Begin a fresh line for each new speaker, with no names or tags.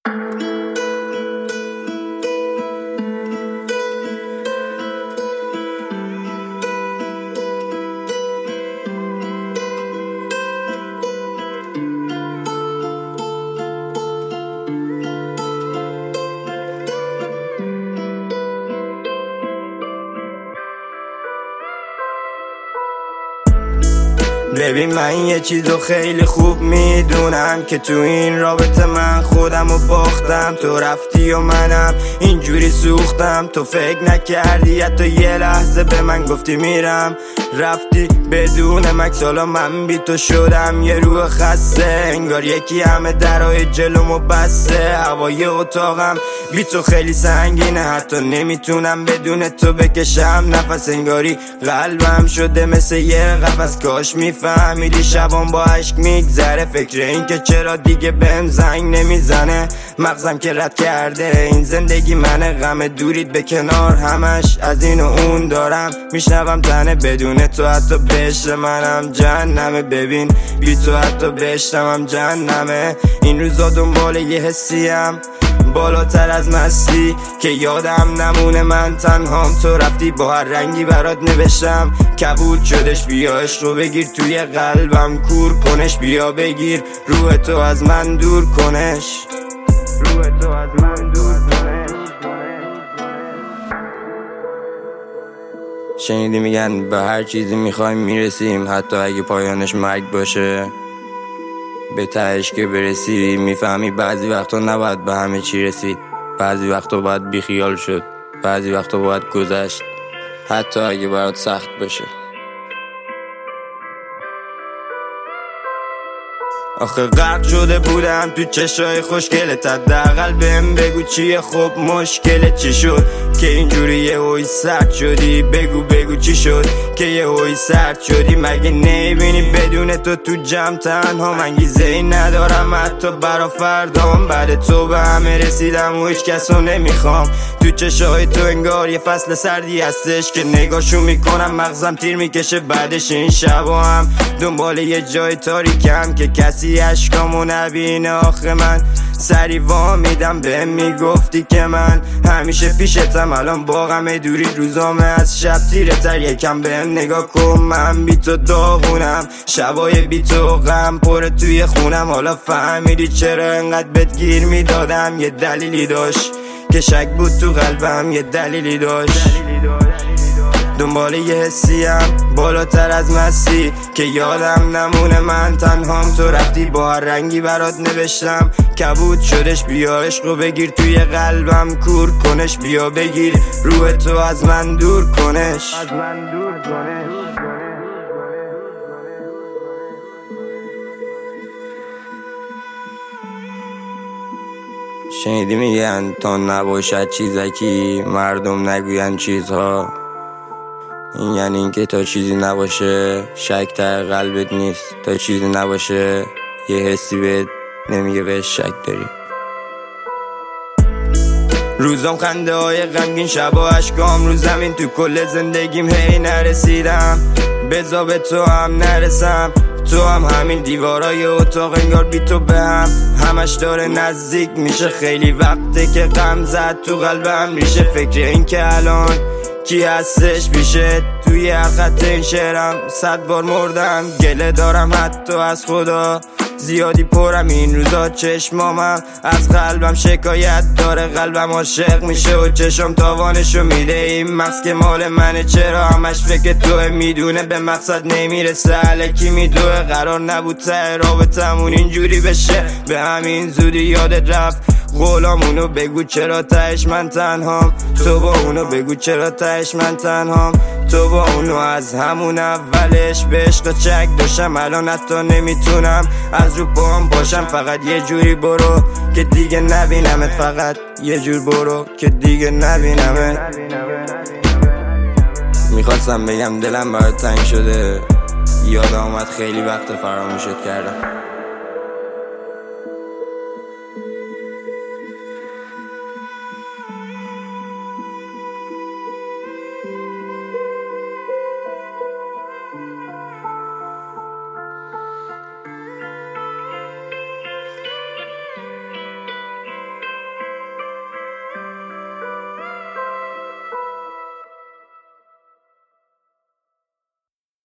ببین من یه چیزو خیلی خوب میدونم که تو این رابطه من خودمو باختم. تو رفتی و منم اینجوری سوختم. تو فکر نکردی حتی یه لحظه به من گفتی میرم، رفتی بدون مکس. حالا من بی تو شدم یه روح خسته، انگار یکی همه درای جلومو بسته. هوای اتاقم بی تو خیلی سنگینه، حتی نمیتونم بدون تو بکشم نفس. انگاری قلبم شده مثل یه قفس. کاش میفهمیدی شبام با عشق میگذره، فکر این که چرا دیگه بهم زنگ نمیزنه. مغزم که رد کرده این زندگی منه، غم دورید به کنار همش از این و اون دارم. میشنوم تنه بدون تو حتی بهشت منم جهنمه. ببین بی تو حتی بهشتم جهنمه. این روزا دنبال یه حسیم بالاتر از مستی که یادم نمونه من تنهام. تو رفتی با هر رنگی برات نوشتم، قبول شدش. بیا عشق رو بگیر توی قلبم کور کنش، بیا بگیر روح تو از من دور کنش، روح تو از من دور کنش. شنیدی میگن به هر چیزی میخوایم میرسیم، حتی اگه پایانش مرگ باشه. به تهش که برسی میفهمی بعضی وقتا نباید به همه چی رسید، بعضی وقتا باید بیخیال شد، بعضی وقتا باید گذشت، حتی اگه برات سخت باشه. آخه غرق شده بودم تو چشای خوشگلت، حداقل بهم بگو چیه خب مشکلت چی شد که اینجوری یهویی سرد شدی. بگو چی شد که یهویی سرد شدی. مگه نمیبینی بدون تو جمع تنها انگیزه ای ندارم حتی برا فردام. بعد تو به همه رسیدم و هیچ کسو نمیخوام. تو چشای تو انگار یه فصل سردی هستش که نگاهشو میکنم مغزم تیر میکشه. بعدش این شبا هم دنبال یه جای تاریکم که کسی عشقامو نبینه. آخه من سری وامیدم بهم میگفتی که من همیشه پیشتم، الان با غم دوری روزامه از شب تیره تر. یکم بهم نگاه کن من بی تو داغونم، شبای بی تو غم پره توی خونم. حالا فهمیدی چرا انقدر بهت گیر میدادم؟ یه دلیلی داشت که شک بود تو قلبم، یه دلیلی داشت. دنبال یه حسیم بالاتر از مستی که یادم نمونه من تنهام. تو رفتی با هر رنگی برات نوشتم، کبود شدش. بیا عشق رو بگیر توی قلبم کور کنش، بیا بگیر روح تو از من دور کنش. شنیدی میگن تا نباشد چیزکی مردم نگوین چیزها. این یعنی اینکه تا چیزی نباشه شک در قلبت نیست، تا چیزی نباشه یه حسی بهت نمیگه بهش شک داری. روزام خنده های غمگین، شبا اشکام رو زمین. تو کل زندگیم هی نرسیدم بزا به تو هم نرسم. تو هم همین دیوارای اتاق انگار بی تو به هم همش داره نزدیک میشه. خیلی وقته که غم زد تو قلبم ریشه. فکر این که الان کی هستش پیشه توی هر خط این شعرم 100 بار مردم. گله دارم حتی از خدا، زیادی پرم این روزا. چشمامم از قلبم شکایت داره، قلبم عاشق میشه و چشم تاوانشو میده. این مغز که مال منه چرا همش فکر توه؟ میدونه به مقصد نمیرسه الکی میدوه. قرار نبود ته رابطمون اینجوری بشه، به همین زودی یادت رفت قولامونو. بگو چرا تهش من تنهام، تو با اونو. بگو چرا تهش من تنهام، تو با اونو. از همون اولش به عشق چک داشتم، الان حتی نمیتونم از رو پام باشم. فقط یه جوری برو که دیگه نبینمت، فقط یه جور برو که دیگه نبینمت. میخواستم بگم دلم برات تنگ شده، یاد آمد خیلی وقت فراموشت کردم.